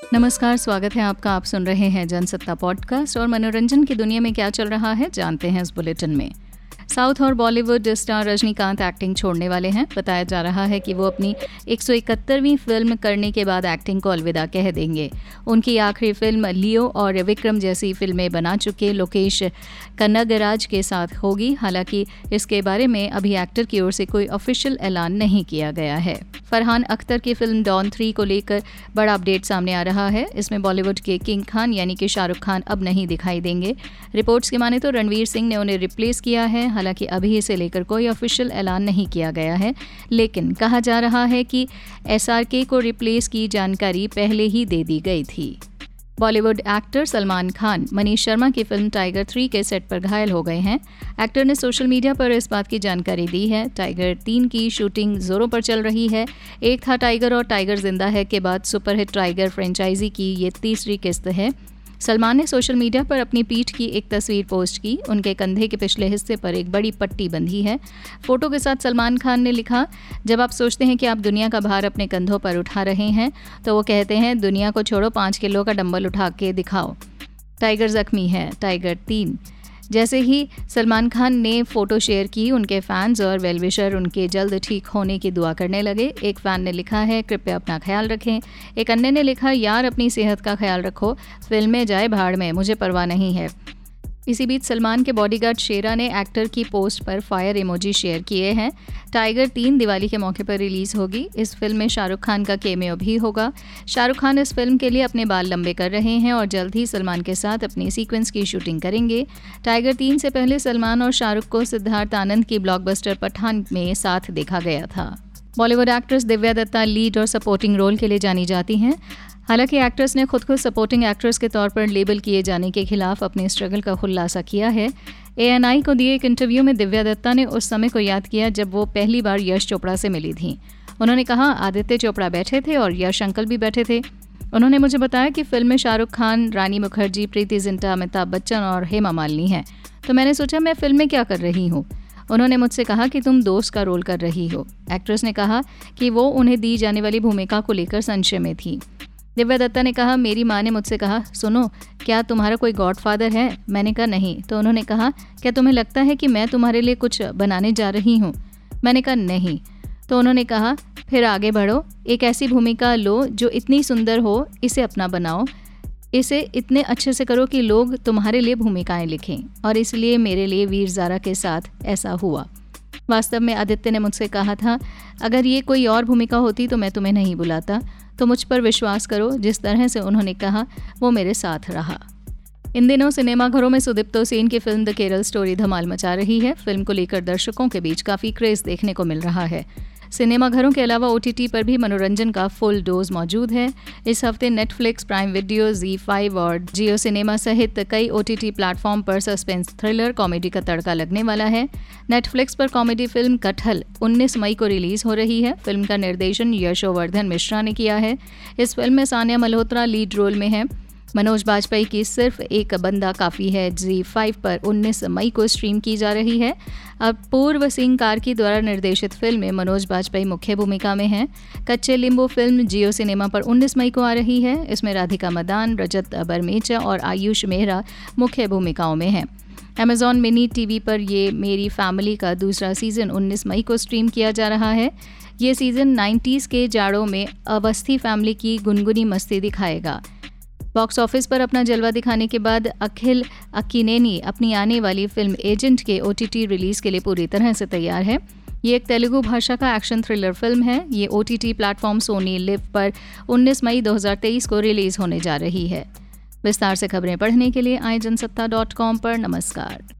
नमस्कार, स्वागत है आपका। आप सुन रहे हैं जनसत्ता पॉडकास्ट और मनोरंजन की दुनिया में क्या चल रहा है जानते हैं इस बुलेटिन में। साउथ और बॉलीवुड स्टार रजनीकांत एक्टिंग छोड़ने वाले हैं। बताया जा रहा है कि वो अपनी 171वीं फिल्म करने के बाद एक्टिंग को अलविदा कह देंगे। उनकी आखिरी फिल्म लियो और विक्रम जैसी फिल्में बना चुके लोकेश कन्नागराज के साथ होगी। हालांकि इसके बारे में अभी एक्टर की ओर से कोई ऑफिशियल ऐलान नहीं किया गया है। फरहान अख्तर की फिल्म डॉन 3 को लेकर बड़ा अपडेट सामने आ रहा है। इसमें बॉलीवुड के किंग खान यानी कि शाहरुख खान अब नहीं दिखाई देंगे। रिपोर्ट्स की माने तो रणवीर सिंह ने उन्हें रिप्लेस किया है। हालांकि अभी इसे लेकर कोई ऑफिशियल ऐलान नहीं किया गया है, लेकिन कहा जा रहा है कि SRK को रिप्लेस की जानकारी पहले ही दे दी गई थी। बॉलीवुड एक्टर सलमान खान मनीष शर्मा की फिल्म टाइगर 3 के सेट पर घायल हो गए हैं। एक्टर ने सोशल मीडिया पर इस बात की जानकारी दी है। टाइगर 3 की शूटिंग जोरों पर चल रही है। एक था टाइगर और टाइगर जिंदा है के बाद सुपरहिट टाइगर फ्रेंचाइजी की ये तीसरी किस्त है। सलमान ने सोशल मीडिया पर अपनी पीठ की एक तस्वीर पोस्ट की। उनके कंधे के पिछले हिस्से पर एक बड़ी पट्टी बंधी है। फोटो के साथ सलमान खान ने लिखा, जब आप सोचते हैं कि आप दुनिया का भार अपने कंधों पर उठा रहे हैं तो वो कहते हैं दुनिया को छोड़ो, 5 किलो का डंबल उठा के दिखाओ। टाइगर जख्मी है, टाइगर 3। जैसे ही सलमान खान ने फोटो शेयर की, उनके फैंस और वेलविशर उनके जल्द ठीक होने की दुआ करने लगे। एक फैन ने लिखा है, कृपया अपना ख्याल रखें। एक अन्य ने लिखा, यार अपनी सेहत का ख्याल रखो, फिल्म में जाए भाड़ में, मुझे परवाह नहीं है। इसी बीच सलमान के बॉडीगार्ड शेरा ने एक्टर की पोस्ट पर फायर इमोजी शेयर किए हैं। टाइगर 3 दिवाली के मौके पर रिलीज होगी। इस फिल्म में शाहरुख खान का कैमियो भी होगा। शाहरुख खान इस फिल्म के लिए अपने बाल लंबे कर रहे हैं और जल्द ही सलमान के साथ अपनी सीक्वेंस की शूटिंग करेंगे। टाइगर 3 से पहले सलमान और शाहरुख को सिद्धार्थ आनंद की ब्लॉकबस्टर पठान में साथ देखा गया था। Bollywood actress Divya Dutta lead और सपोर्टिंग रोल के लिए जानी जाती हैं। हालांकि एक्ट्रेस ने खुद को सपोर्टिंग एक्ट्रेस के तौर पर लेबल किए जाने के खिलाफ अपने स्ट्रगल का खुलासा किया है। ANI को दिए एक इंटरव्यू में दिव्या दत्ता ने उस समय को याद किया जब वो पहली बार यश चोपड़ा से मिली थीं। उन्होंने कहा, आदित्य चोपड़ा बैठे थे और यश अंकल भी बैठे थे। उन्होंने मुझे बताया कि फिल्म में शाहरुख खान, रानी मुखर्जी, प्रीति जिंटा, अमिताभ बच्चन और हेमा मालिनी हैं। तो मैंने सोचा मैं फिल्म में क्या कर रही हूँ। उन्होंने मुझसे कहा कि तुम दोस्त का रोल कर रही हो। एक्ट्रेस ने कहा कि वो उन्हें दी जाने वाली भूमिका को लेकर संशय में थी। दिव्या दत्ता ने कहा, मेरी माँ ने मुझसे कहा, सुनो क्या तुम्हारा कोई गॉडफादर है? मैंने कहा नहीं। तो उन्होंने कहा, क्या तुम्हें लगता है कि मैं तुम्हारे लिए कुछ बनाने जा रही हूँ? मैंने कहा नहीं। तो उन्होंने कहा, फिर आगे बढ़ो, एक ऐसी भूमिका लो जो इतनी सुंदर हो, इसे अपना बनाओ, इसे इतने अच्छे से करो कि लोग तुम्हारे लिए भूमिकाएं लिखें। और इसलिए मेरे लिए वीर ज़ारा के साथ ऐसा हुआ। वास्तव में आदित्य ने मुझसे कहा था, अगर ये कोई और भूमिका होती तो मैं तुम्हें नहीं बुलाता। तो मुझ पर विश्वास करो, जिस तरह से उन्होंने कहा वो मेरे साथ रहा। इन दिनों सिनेमाघरों में सुदीप्तो सेन की फिल्म द केरल स्टोरी धमाल मचा रही है। फिल्म को लेकर दर्शकों के बीच काफ़ी क्रेज देखने को मिल रहा है। सिनेमाघरों के अलावा OTT पर भी मनोरंजन का फुल डोज मौजूद है। इस हफ्ते नेटफ्लिक्स, प्राइम वीडियो, ZEE5 और जियो सिनेमा सहित कई OTT प्लेटफॉर्म पर सस्पेंस, थ्रिलर, कॉमेडी का तड़का लगने वाला है। नेटफ्लिक्स पर कॉमेडी फिल्म कटहल 19 मई को रिलीज हो रही है। फिल्म का निर्देशन यशोवर्धन मिश्रा ने किया है। इस फिल्म में सानिया मल्होत्रा लीड रोल में है। मनोज बाजपेयी की सिर्फ एक बंदा काफ़ी है ZEE5 पर 19 मई को स्ट्रीम की जा रही है। अब पूर्व सिंह कार्की द्वारा निर्देशित फिल्म में मनोज बाजपेयी मुख्य भूमिका में हैं। कच्चे लींबू फिल्म जियो सिनेमा पर 19 मई को आ रही है। इसमें राधिका मदान, रजत बरमेचा और आयुष मेहरा मुख्य भूमिकाओं में हैं। Amazon मिनी TV पर ये मेरी फैमिली का दूसरा सीज़न 19 मई को स्ट्रीम किया जा रहा है। ये सीज़न 90s के जाड़ों में अवस्थी फैमिली की गुनगुनी मस्ती दिखाएगा। बॉक्स ऑफिस पर अपना जलवा दिखाने के बाद अखिल अक्किनेनी अपनी आने वाली फिल्म एजेंट के OTT रिलीज के लिए पूरी तरह से तैयार है। ये एक तेलुगु भाषा का एक्शन थ्रिलर फिल्म है। ये OTT प्लेटफॉर्म सोनी लिव पर 19 मई 2023 को रिलीज होने जा रही है। विस्तार से खबरें पढ़ने के लिए आए जनसत्ता.com पर। नमस्कार।